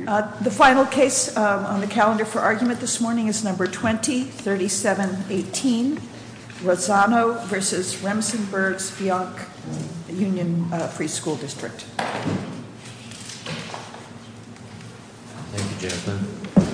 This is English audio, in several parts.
The final case on the calendar for argument this morning is number 20-3718, Rosano v. Remsenburg-Spionk Union Free School District. Thank you, Jasmine.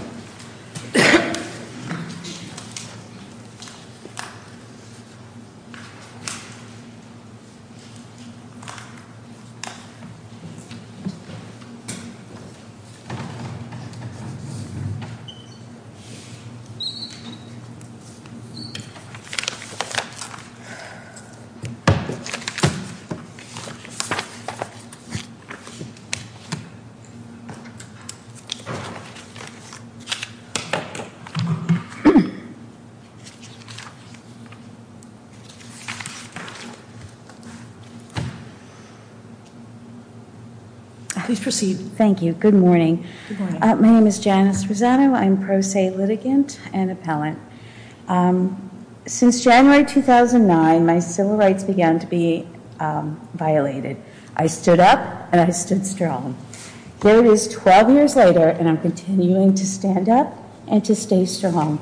Please proceed. Thank you. Good morning. Good morning. My name is Janice Rosano. I'm pro se litigant and appellant. Since January 2009, my civil rights began to be violated. I stood up and I stood strong. Here it is 12 years later, and I'm continuing to stand up and to stay strong.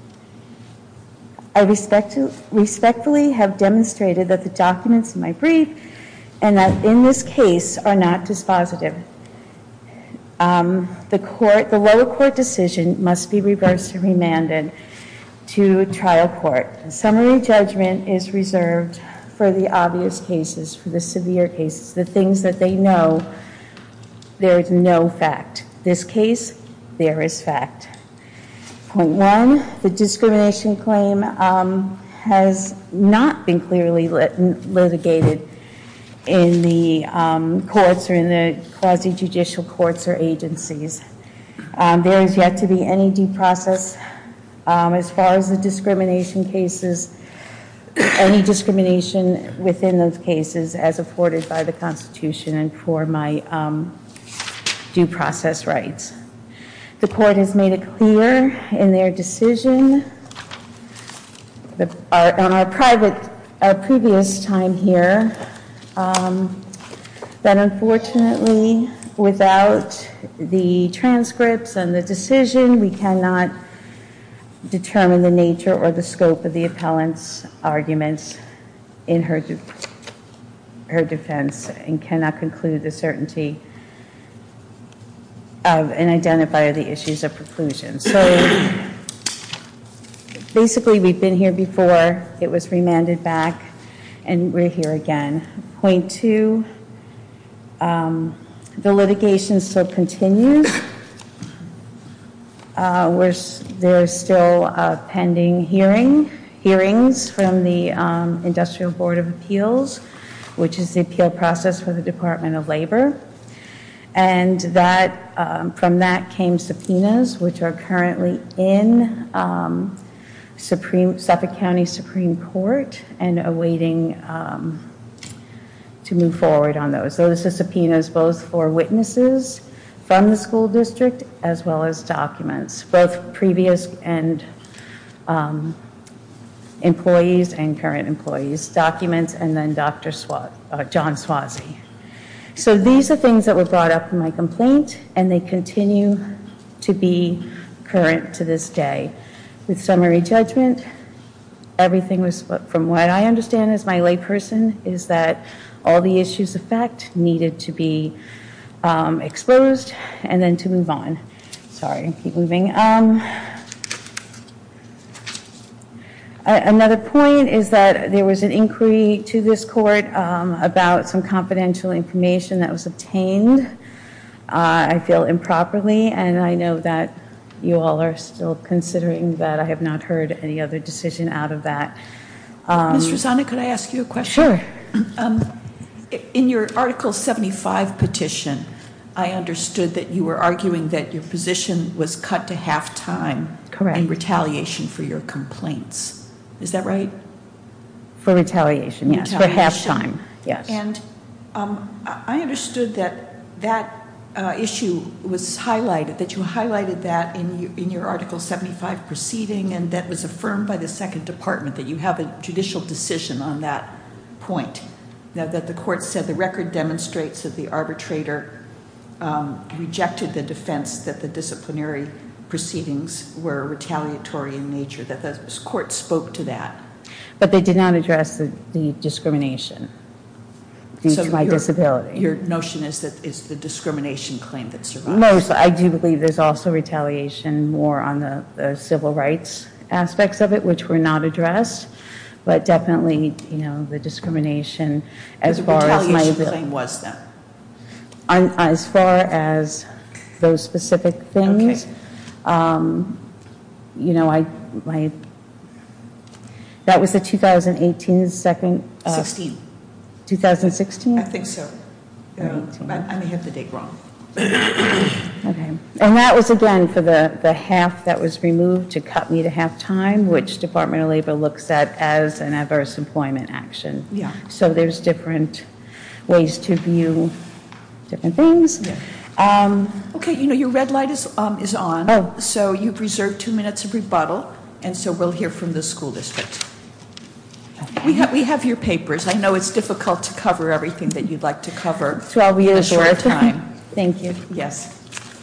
I respectfully have demonstrated that the documents in my brief and that in this case are not dispositive. The lower court decision must be reversed and remanded to trial court. Summary judgment is reserved for the obvious cases, for the severe cases, the things that they know there is no fact. This case, there is fact. Point one, the discrimination claim has not been clearly litigated in the courts or in the quasi-judicial courts or agencies. There is yet to be any due process as far as the discrimination cases, any discrimination within those cases as afforded by the Constitution and for my due process rights. The court has made it clear in their decision on our previous time here that unfortunately without the transcripts and the decision, we cannot determine the nature or the scope of the appellant's arguments in her defense and cannot conclude the certainty of and identify the issues of preclusion. So basically we've been here before, it was remanded back, and we're here again. Point two, the litigation still continues. There's still pending hearings from the Industrial Board of Appeals, which is the appeal process for the Department of Labor. And that from that came subpoenas, which are currently in Suffolk County Supreme Court and awaiting to move forward on those. Those are subpoenas both for witnesses from the school district as well as documents, both previous and employees and current employees, documents, and then Dr. John Swazi. So these are things that were brought up in my complaint, and they continue to be current to this day. With summary judgment, everything was, from what I understand as my layperson, is that all the issues of fact needed to be exposed and then to move on. Sorry, keep moving. Another point is that there was an inquiry to this court about some confidential information that was obtained, I feel improperly, and I know that you all are still considering that. I have not heard any other decision out of that. Ms. Rosano, could I ask you a question? Sure. In your Article 75 petition, I understood that you were arguing that your position was cut to half-time. Correct. In retaliation for your complaints. Is that right? For retaliation, yes. For half-time, yes. And I understood that issue was highlighted, that you highlighted that in your Article 75 proceeding, and that was affirmed by the Second Department, that you have a judicial decision on that point. Now, that the court said the record demonstrates that the arbitrator rejected the defense that the disciplinary proceedings were retaliatory in nature, that the court spoke to that. But they did not address the discrimination due to my disability. Your notion is that it's the discrimination claim that survives? Most, I do believe there's also retaliation more on the civil rights aspects of it, which were not addressed. But definitely, the discrimination as far as my retaliation claim was then? As far as those specific things, that was the 2018 second. 16. 2016? I think so. I may have the date wrong. Okay. And that was, again, for the half that was removed to cut me to half-time, which Department of Labor looks at as an adverse employment action. Yeah. So there's different ways to view different things. Yeah. Okay, your red light is on. Oh. So you've reserved 2 minutes of rebuttal, and so we'll hear from the school district. Okay. We have your papers. I know it's difficult to cover everything that you'd like to cover 12 years in a short worth. time. Thank you. Yes.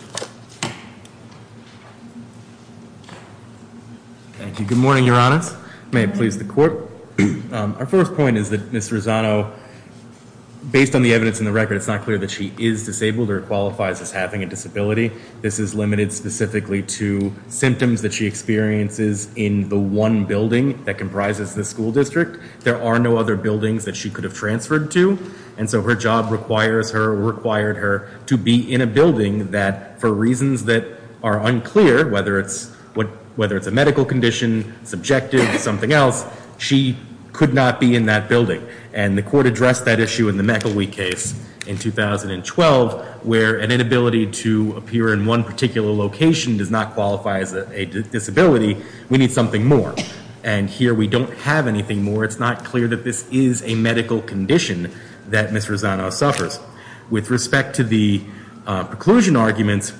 Thank you. Good morning, Your Honors. May it please the Court. Our first point is that Ms. Rosano, based on the evidence in the record, it's not clear that she is disabled or qualifies as having a disability. This is limited specifically to symptoms that she experiences in the one building that comprises the school district. There are no other buildings that she could have transferred to, and so her job required her to be in a building that, for reasons that are unclear, whether it's a medical condition, subjective, something else, she could not be in that building. And the court addressed that issue in the McElwee case in 2012, where an inability to appear in one particular location does not qualify as a disability. We need something more. And here we don't have anything more. It's not clear that this is a medical condition that Ms. Rosano suffers. With respect to the preclusion arguments,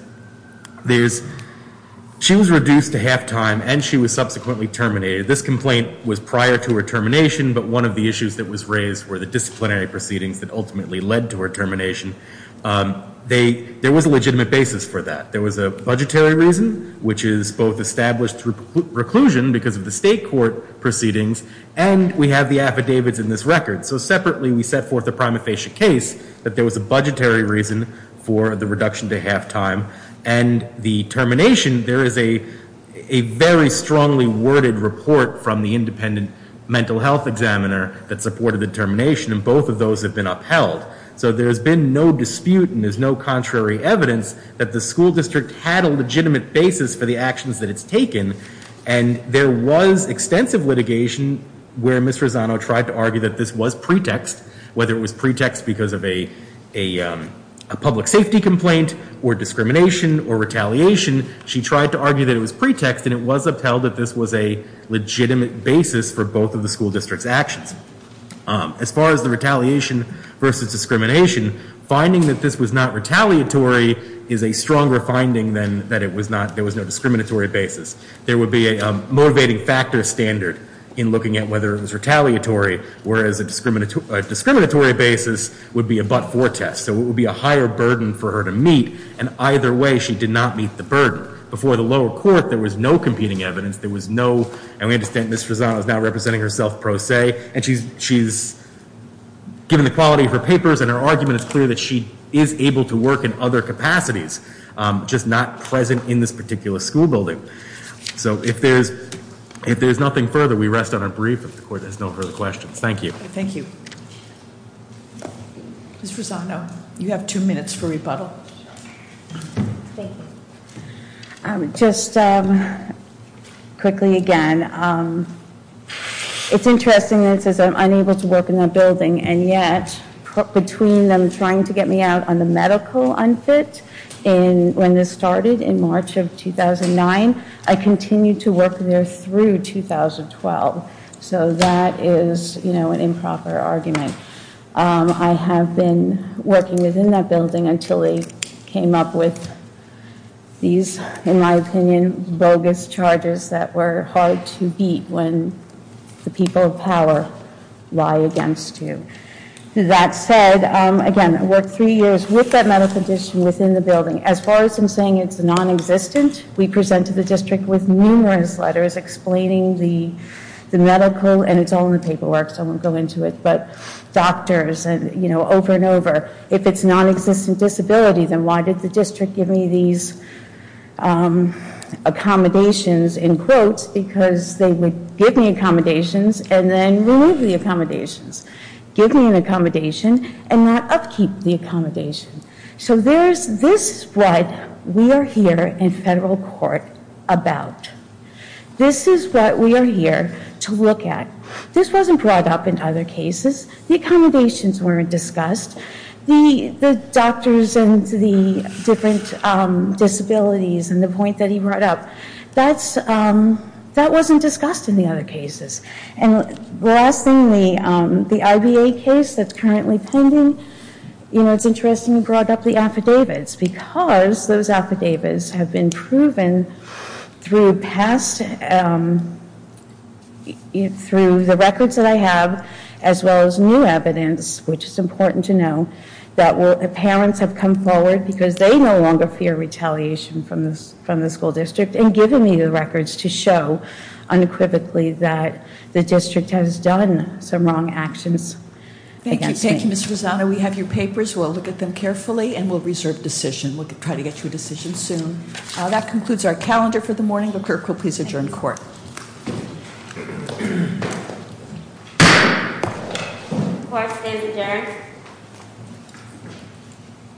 she was reduced to half-time and she was subsequently terminated. This complaint was prior to her termination, but one of the issues that was raised were the disciplinary proceedings that ultimately led to her termination. There was a legitimate basis for that. There was a budgetary reason, which is both established through reclusion because of the state court proceedings, and we have the affidavits in this record. So separately, we set forth a prima facie case that there was a budgetary reason for the reduction to half-time. And the termination, there is a very strongly worded report from the independent mental health examiner that supported the termination, and both of those have been upheld. So there's been no dispute and there's no contrary evidence that the school district had a legitimate basis for the actions that it's taken. And there was extensive litigation where Ms. Rosano tried to argue that this was pretext, whether it was pretext because of a public safety complaint or discrimination or retaliation. She tried to argue that it was pretext, and it was upheld that this was a legitimate basis for both of the school district's actions. As far as the retaliation versus discrimination, finding that this was not retaliatory is a stronger finding than that there was no discriminatory basis. There would be a motivating factor standard in looking at whether it was retaliatory, whereas a discriminatory basis would be a but-for test. So it would be a higher burden for her to meet, and either way, she did not meet the burden. Before the lower court, there was no competing evidence. There was no, and we understand Ms. Rosano is now representing herself pro se, and she's given the quality of her papers and her argument, it's clear that she is able to work in other capacities, just not present in this particular school building. So if there's nothing further, we rest on our brief if the court has no further questions. Thank you. Thank you. Ms. Rosano, you have 2 minutes for rebuttal. Thank you. Just quickly again, it's interesting that it says I'm unable to work in that building, and yet between them trying to get me out on the medical unfit when this started in March of 2009, I continued to work there through 2012. So that is, an improper argument. I have been working within that building until they came up with these, in my opinion, bogus charges that were hard to beat when the people of power lie against you. That said, again, I worked 3 years with that medical condition within the building. As far as him saying it's non-existent, we presented the district with numerous letters explaining the medical, and it's all in the paperwork, so I won't go into it, but doctors and, over and over. If it's non-existent disability, then why did the district give me these accommodations, in quotes, because they would give me accommodations and then remove the accommodations. Give me an accommodation and not upkeep the accommodation. So this is what we are here in federal court about. This is what we are here to look at. This wasn't brought up in other cases. The accommodations weren't discussed. The doctors and the different disabilities and the point that he brought up, that wasn't discussed in the other cases. And the last thing, the IBA case that's currently pending, it's interesting you brought up the affidavits, because those affidavits have been proven through past, through the records that I have, as well as new evidence, which is important to know, that parents have come forward because they no longer fear retaliation from the school district, and given me the records to show unequivocally that the district has done some wrong actions against me. Thank you, Ms. Rosano. We have your papers. We'll look at them carefully, and we'll reserve decision. We'll try to get you a decision soon. That concludes our calendar for the morning. The clerk will please adjourn court. Court stands adjourned.